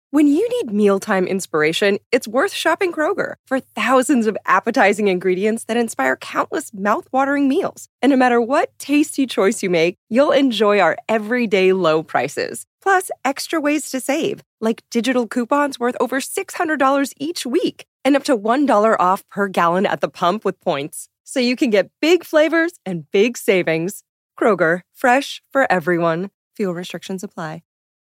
When you need mealtime inspiration, it's worth shopping Kroger for thousands of appetizing ingredients that inspire countless mouth-watering meals. And no matter what tasty choice you make, you'll enjoy our everyday low prices. Plus, extra ways to save, like digital coupons worth over $600 each week and up to $1 off per gallon at the pump with points. So you can get big flavors and big savings. Kroger, fresh for everyone. Fuel restrictions apply.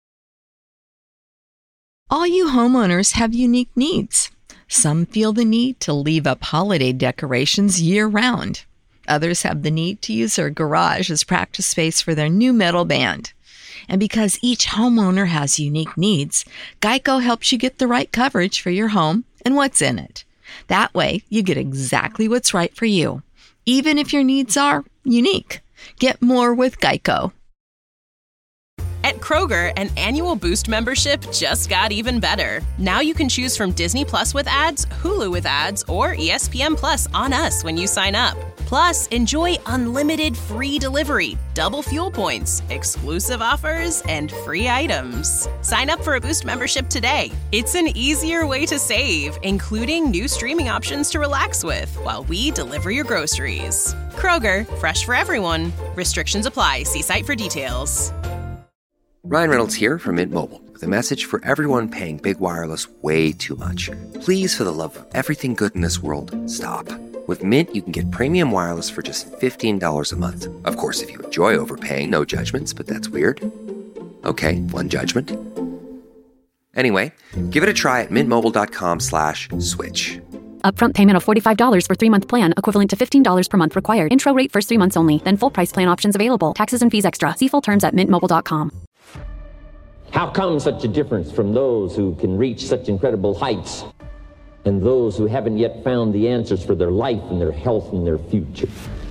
All you homeowners have unique needs. Some feel the need to leave up holiday decorations year-round. Others have the need to use their garage as practice space for their new metal band. And because each homeowner has unique needs, Geico helps you get the right coverage for your home and what's in it. That way, you get exactly what's right for you, even if your needs are unique. Get more with Geico. At Kroger, an annual Boost membership just got even better. Now you can choose from Disney Plus with ads, Hulu with ads, or ESPN Plus on us when you sign up. Plus, enjoy unlimited free delivery, double fuel points, exclusive offers, and free items. Sign up for a Boost membership today. It's an easier way to save, including new streaming options to relax with while we deliver your groceries. Kroger, fresh for everyone. Restrictions apply. See site for details. Ryan Reynolds here from Mint Mobile with a message for everyone paying big wireless way too much. Please, for the love of everything good in this world, stop. With Mint, you can get premium wireless for just $15 a month. Of course, if you enjoy overpaying, no judgments, but that's weird. Okay, one judgment. Anyway, give it a try at mintmobile.com/switch. Upfront payment of $45 for 3-month plan, equivalent to $15 per month required. Intro rate first 3 months only, then full price plan options available. Taxes and fees extra. See full terms at mintmobile.com. How come such a difference from those who can reach such incredible heights and those who haven't yet found the answers for their life and their health and their future?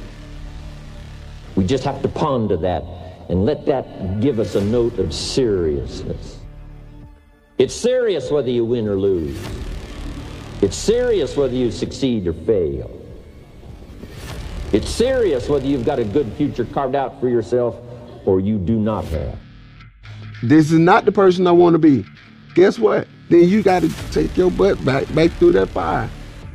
We just have to ponder that and let that give us a note of seriousness. It's serious whether you win or lose. It's serious whether you succeed or fail. It's serious whether you've got a good future carved out for yourself or you do not have. This is not the person I want to be. Guess what? Then you got to take your butt back through that fire.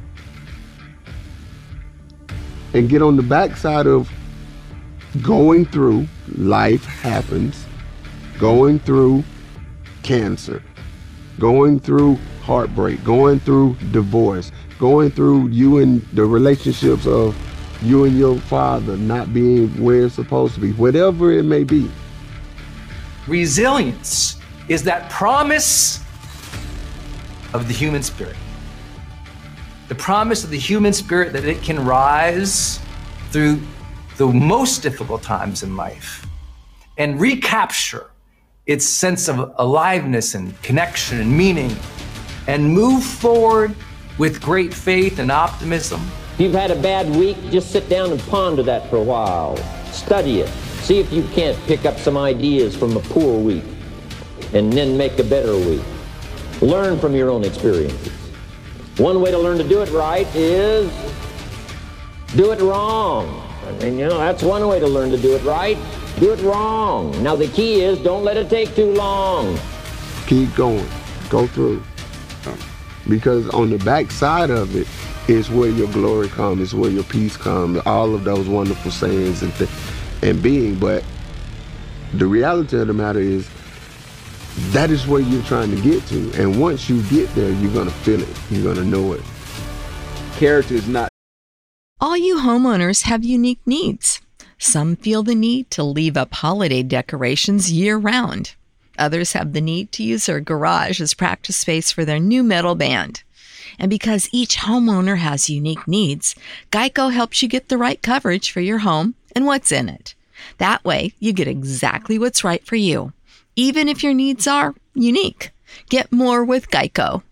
And get on the backside of going through, life happens, going through cancer, going through heartbreak, going through divorce, going through you and the relationships of you and your father not being where it's supposed to be, whatever it may be. Resilience is that promise of the human spirit. The promise of the human spirit that it can rise through the most difficult times in life and recapture its sense of aliveness and connection and meaning and move forward with great faith and optimism. If you've had a bad week, just sit down and ponder that for a while. Study it. See if you can't pick up some ideas from a poor week and then make a better week. Learn from your own experiences. One way to learn to do it right is do it wrong. I mean, that's one way to learn to do it right. Do it wrong. Now the key is don't let it take too long. Keep going. Go through. Because on the backside of it is where your glory comes, is where your peace comes, all of those wonderful sayings and being. But the reality of the matter is that is where you're trying to get to. And once you get there, you're going to feel it. You're going to know it. Character is not. All you homeowners have unique needs. Some feel the need to leave up holiday decorations year-round. Others have the need to use their garage as practice space for their new metal band. And because each homeowner has unique needs, Geico helps you get the right coverage for your home and what's in it. That way, you get exactly what's right for you, even if your needs are unique. Get more with Geico.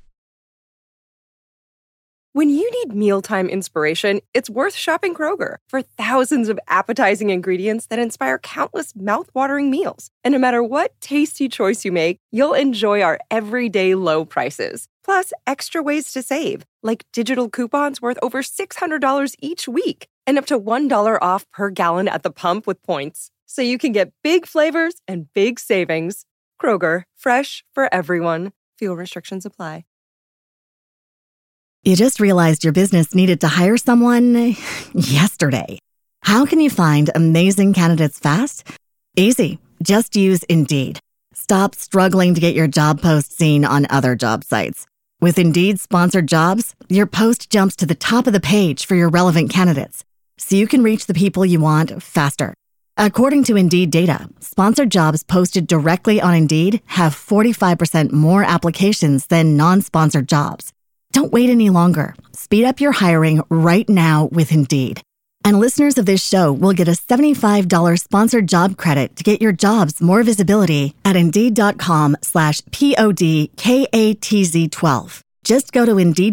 When you need mealtime inspiration, it's worth shopping Kroger for thousands of appetizing ingredients that inspire countless mouth-watering meals. And no matter what tasty choice you make, you'll enjoy our everyday low prices. Plus, extra ways to save, like digital coupons worth over $600 each week and up to $1 off per gallon at the pump with points. So you can get big flavors and big savings. Kroger, fresh for everyone. Fuel restrictions apply. You just realized your business needed to hire someone yesterday. How can you find amazing candidates fast? Easy. Just use Indeed. Stop struggling to get your job post seen on other job sites. With Indeed sponsored jobs, your post jumps to the top of the page for your relevant candidates, so you can reach the people you want faster. According to Indeed data, sponsored jobs posted directly on Indeed have 45% more applications than non-sponsored jobs. Don't wait any longer. Speed up your hiring right now with Indeed. And listeners of this show will get a $75 sponsored job credit to get your jobs more visibility at Indeed.com/PODKATZ12. Just go to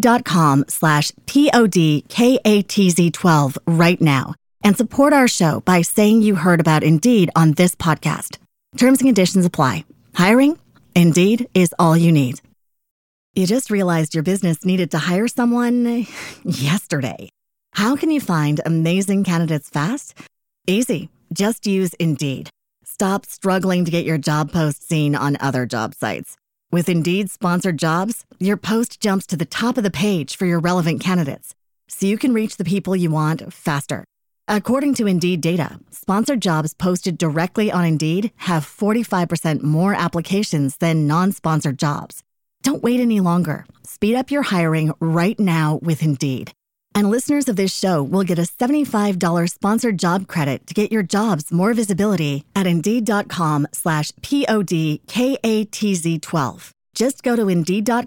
Indeed.com/PODKATZ12 right now and support our show by saying you heard about Indeed on this podcast. Terms and conditions apply. Hiring? Indeed is all you need. You just realized your business needed to hire someone yesterday. How can you find amazing candidates fast? Easy. Just use Indeed. Stop struggling to get your job post seen on other job sites. With Indeed sponsored jobs, your post jumps to the top of the page for your relevant candidates, so you can reach the people you want faster. According to Indeed data, sponsored jobs posted directly on Indeed have 45% more applications than non-sponsored jobs. Don't wait any longer. Speed up your hiring right now with Indeed. And listeners of this show will get a $75 sponsored job credit to get your jobs more visibility at Indeed.com/PODKATZ12. Just go to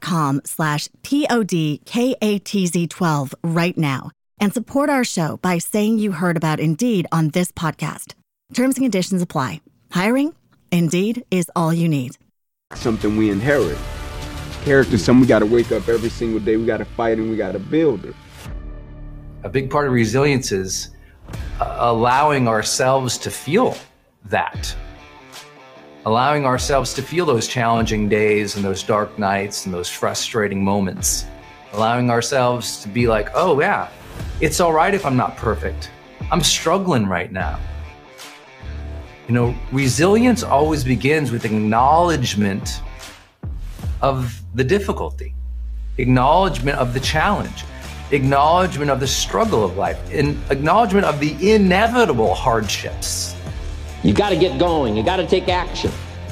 Indeed.com/PODKATZ12 right now and support our show by saying you heard about Indeed on this podcast. Terms and conditions apply. Hiring? Indeed is all you need. Something we inherit. Character, something we got to wake up every single day. We got to fight and we got to build it. A big part of resilience is allowing ourselves to feel that. Allowing ourselves to feel those challenging days and those dark nights and those frustrating moments. Allowing ourselves to be like, oh yeah, it's all right if I'm not perfect. I'm struggling right now. You know, resilience always begins with acknowledgement of the difficulty, acknowledgement of the challenge, acknowledgement of the struggle of life, and acknowledgement of the inevitable hardships. You got to get going. You got to take action.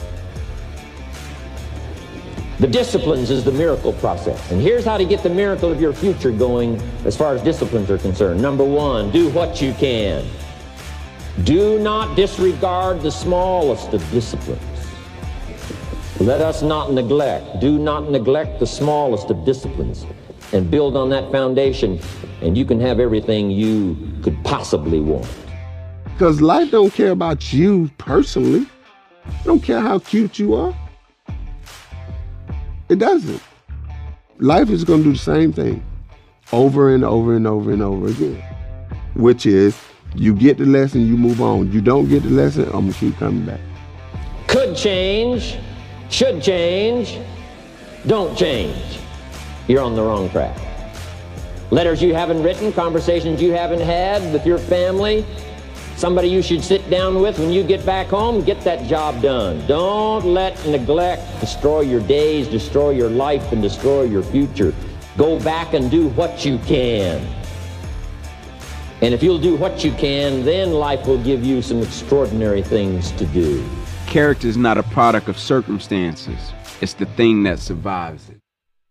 The disciplines is the miracle process. And here's how to get the miracle of your future going as far as disciplines are concerned. Number one, do what you can. Do not disregard the smallest of disciplines. Let us not neglect. Do not neglect the smallest of disciplines. And build on that foundation, and you can have everything you could possibly want. Because life don't care about you personally. It don't care how cute you are. It doesn't. Life is going to do the same thing over and over and over and over again, which is you get the lesson, you move on. You don't get the lesson, I'm going to keep coming back. Could change, should change, don't change. You're on the wrong track. Letters you haven't written, conversations you haven't had with your family, somebody you should sit down with when you get back home, get that job done. Don't let neglect destroy your days, destroy your life, and destroy your future. Go back and do what you can. And if you'll do what you can, then life will give you some extraordinary things to do. Character is not a product of circumstances. It's the thing that survives it.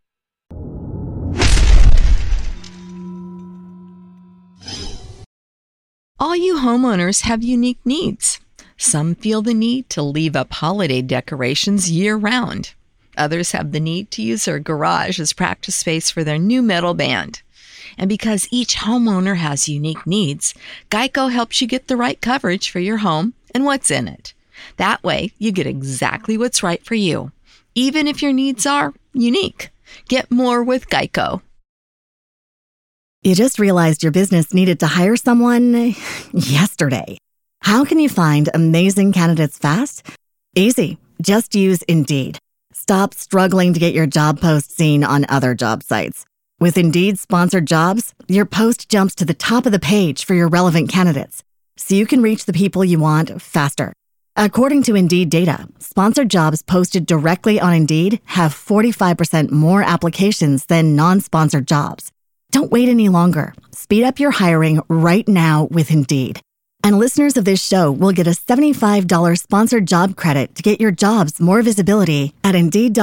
All you homeowners have unique needs. Some feel the need to leave up holiday decorations year-round. Others have the need to use their garage as practice space for their new metal band. And because each homeowner has unique needs, Geico helps you get the right coverage for your home and what's in it. That way, you get exactly what's right for you, even if your needs are unique. Get more with Geico. You just realized your business needed to hire someone yesterday. How can you find amazing candidates fast? Easy. Just use Indeed. Stop struggling to get your job post seen on other job sites. With Indeed sponsored jobs, your post jumps to the top of the page for your relevant candidates, so you can reach the people you want faster. According to Indeed data, sponsored jobs posted directly on Indeed have 45% more applications than non-sponsored jobs. Don't wait any longer. Speed up your hiring right now with Indeed. And listeners of this show will get a $75 sponsored job credit to get your jobs more visibility at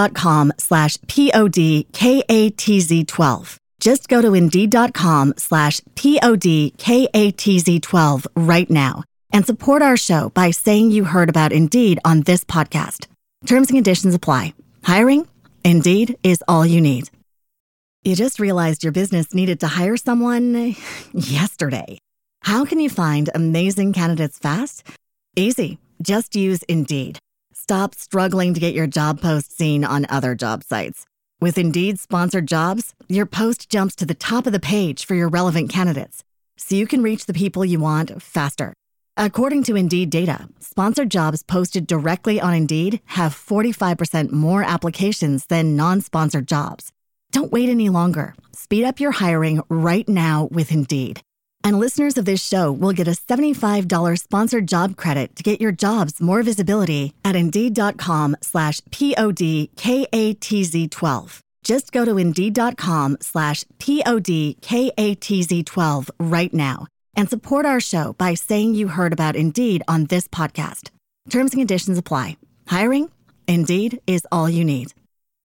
Indeed.com/PODKATZ12. Just go to Indeed.com/PODKATZ12 right now and support our show by saying you heard about Indeed on this podcast. Terms and conditions apply. Hiring? Indeed is all you need. You just realized your business needed to hire someone yesterday. How can you find amazing candidates fast? Easy. Just use Indeed. Stop struggling to get your job post seen on other job sites. With Indeed sponsored jobs, your post jumps to the top of the page for your relevant candidates, so you can reach the people you want faster. According to Indeed data, sponsored jobs posted directly on Indeed have 45% more applications than non-sponsored jobs. Don't wait any longer. Speed up your hiring right now with Indeed. And listeners of this show will get a $75 sponsored job credit to get your jobs more visibility at Indeed.com/PODKATZ12. Just go to Indeed.com/PODKATZ12 right now and support our show by saying you heard about Indeed on this podcast. Terms and conditions apply. Hiring? Indeed is all you need.